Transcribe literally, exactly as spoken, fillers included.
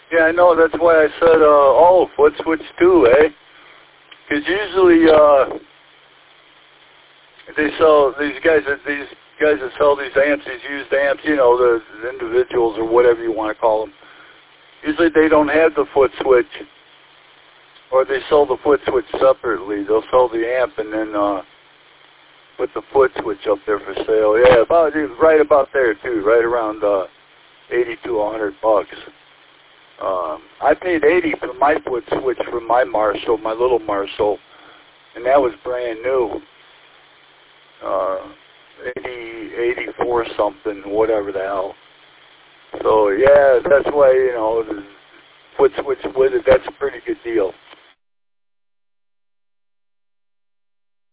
Yeah, I know. That's why I said, uh, oh, foot switch too, eh? Because usually uh, they sell these guys. That These guys that sell these amps, these used amps. You know, the, the individuals or whatever you want to call them. Usually they don't have the foot switch, or they sell the foot switch separately. They'll sell the amp and then uh, put the foot switch up there for sale. Yeah, about right about there too, right around uh, eighty to a hundred bucks. Um, I paid eighty for my foot switch for my Marshall, my little Marshall, and that was brand new. Uh, eighty, eighty-four something, whatever the hell. So yeah, that's why, you know, the foot switch with it, that's a pretty good deal.